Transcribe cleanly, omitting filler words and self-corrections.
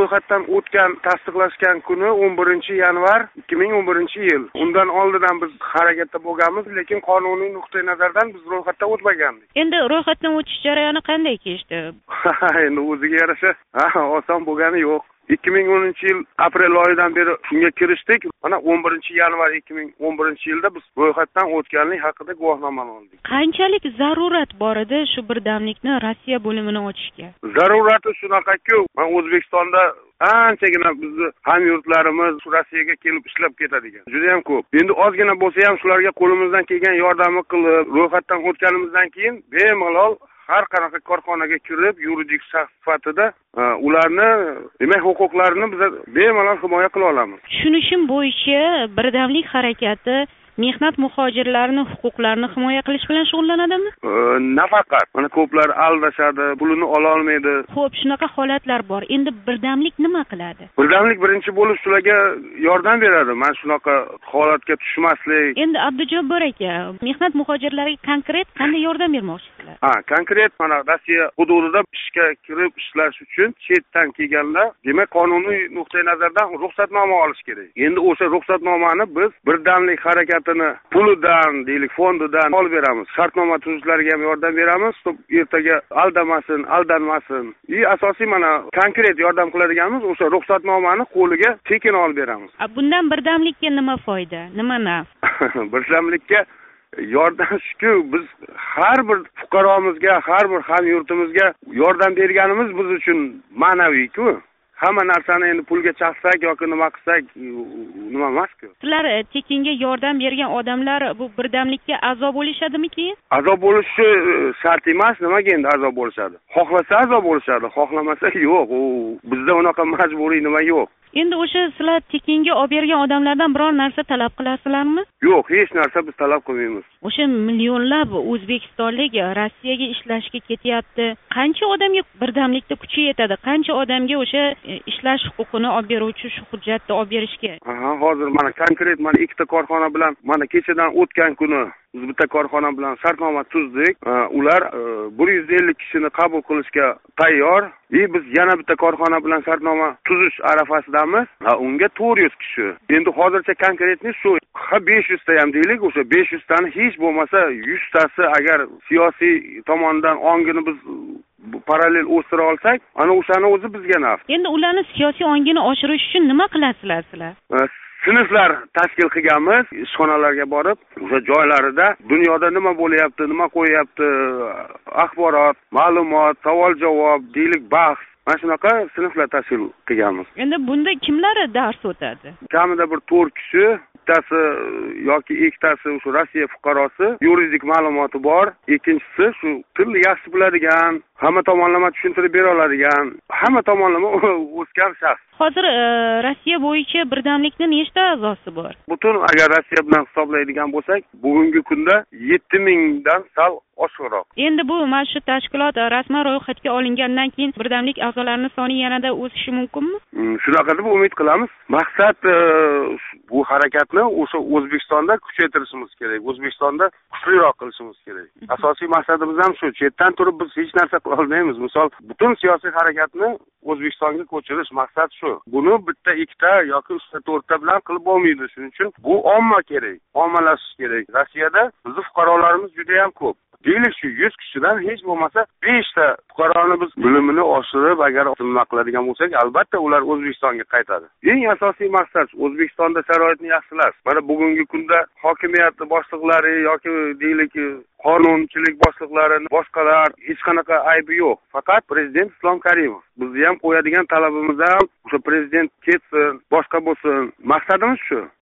ro'yxatdan o'tgan, tasdiqlashgan kuni 11-yanvar 2011-yil. Undan oldindan biz harakatda bo'lganmiz, lekin qonuniy nuqtai nazardan biz ro'yxatdan o'tmagandik. Endi ro'yxatdan o'tish jarayoni qanday kechdi? Endi o'ziga yarasha oson bo'lgani yo'q. 2010-yil aprel oyidan beri shunga kirishdik. Mana 11-yanvar 2011-yilda biz ro'yxatdan o'tganlik haqida guvohnomani oldik. Qanchalik zarurat bor edi shu birdamlikni Rossiya bo'limini ochishga? Zarurati shunaqa-ku, men O'zbekistonda anchagina bizni hamyurtlarimiz Rossiyaga kelib ishlab ketadigan. Juda ham ko'p. Endi ozgina bo'lsa ham shularga qo'limizdan kelgan yordamni qilib, ro'yxatdan o'tganimizdan keyin bemalol har qanaqa korxonaga kirib, yuridik shaxs sifatida ularni demak huquqlarini biz bemalol himoya qila olamiz. Tushunishim bo'yicha birdamlik harakati mehnat muhojirlarini huquqlarini himoya qilish bilan shug'ullanadimi? Nafaqat. Mana ko'plar aldashadi, pulini ola olmaydi. Xo'p, shunaqa holatlar bor. Endi birdamlik nima qiladi? Birdamlik birinchi bo'lib shularga yordam beradi. Mana shunaqa holatga tushmaslik. Endi Abdujabbor aka, mehnat muhojirlariga konkret qanday yordam bermoqchisizlar? Konkret mana Rossiya hududida ishga kirib ishlash uchun chetdan kelganlar, demak qonuniy nuqtai nazardan ruxsatnoma olish kerak. Endi o'sha ruxsatnomani biz birdamlik harakati pulidan, deylik, fondidan olib beramiz. Shartnoma tuzishlariga ham yordam beramiz, ertaga aldanmasin. Asosiy mana konkret yordam qiladiganimiz o'sha ruxsatnomani qo'liga tekin olib beramiz. Bundan birdamlikka nima foyda, nima naf? Birdamlikka yordam shuku, biz har bir fuqaromizga, har bir hamyurtimizga yordam berganimiz biz uchun ma'naviy-ku. Hamma narsani endi pulga chaqsak yoki nima qilsak, nima emas-ku. Sizlar tekinga yordam bergan odamlar bu birdamlikka a'zo bo'lishadimi keyin? A'zo bo'lishi shart emas, nimaga endi a'zo bo'lishadi? Xohlasa a'zo bo'lishadi, xohlamasa yo'q. Bizda unaqa majburiy nima yo'q. Endi o'sha sizlar tekinga olib bergan odamlardan biror narsa talab qilasizlarmi? Yo'q, hech narsa biz talab qilmaymiz. O'sha millionlab o'zbekistonlik Rossiyaga ishlashga ketyapti. Qancha odamga birdamlikda kuchi yetadi? Qancha odamga o'sha ishlash huquqini olib beruvchi shu hujjatni olib berishga? Hozir mana konkret mana ikkita korxona bilan mana kechadan o'tgan kuni biz bitta korxona bilan shartnoma tuzdik. Ular 150 kishini qabul qilishga tayyor. Biz yana bitta korxona bilan shartnoma tuzish arafasidamiz. Unga 400 kishi. Endi hozircha konkretni shu 500 ta ham deylik, o'sha 500 tani hech bo'lmasa 100 tasi agar siyosiy tomondan ongini biz parallel o'stira olsak, ana o'shani o'zi bizga naf. Endi ularni siyosiy ongini oshirish uchun nima qilasizlar sizlar? Sinflar tashkil qilganmiz, ishxonalarga borib, o'sha joylarida dunyoda nima bo'lyapti, nima qo'yapti, axborot, ma'lumot, savol-javob, deylik, bahs, mana shunaqa sinflar tashkil qilganmiz. Endi bunda kimlar dars o'tadi? Kamida bir 4 kishi, bittasi yoki ikkitasi o'sha Rossiya fuqarosi, yuridik ma'lumoti bor, ikkinchisi shu tilni yaxshi biladigan, hamma tomonlama tushuntirib bera oladigan, hamma tomonlama o'sgan shaxs. Hozir Rossiya bo'yicha birdamlikning nechta a'zosi bor? Butun agar Rossiya bilan hisoblaydigan bo'lsak, bugungi kunda 7000 dan sal oshiqroq. Endi bu mana shu tashkilot rasman ro'yxatga olingandan keyin birdamlik a'zolarining soni yanada o'sishi mumkinmi? Shunaqa deb umid qilamiz. Maqsad bu harakatni o'sha O'zbekistonda kuchaytirishimiz kerak. O'zbekistonda kuchliroq qilishimiz kerak. Asosiy maqsadimiz ham shu. Chetdan turib biz hech narsa qila olmaymiz. Misol, butun siyosiy harakatni O'zbekistonga ko'chirish maqsad shu. Buni bitta, ikkita yoki 3-4 ta bilan qilib bo'lmaydi. Shuning uchun bu omma kerak, ommalashish kerak. Rossiyada bizning fuqarolarimiz juda ham ko'p. Deylik shu 100 kishidan hech bo'lmasa 5 ta fuqaroni biz bilimini oshirib, agar nima qiladigan bo'lsak, albatta ular O'zbekistonga qaytadi. Eng asosiy maqsad O'zbekistonda sharoitni yaxshilash. Mana bugungi kunda hokimiyat boshliqlari yoki deylik qonunchilik boshliqlari, boshqalar hech qanaqa aybi yo'q. Faqat prezident Islom Karimov. Bizni ham qo'yadigan talabimiz ham o'sha prezident ketsin, boshqa bo'lsin. Maqsadimiz shu.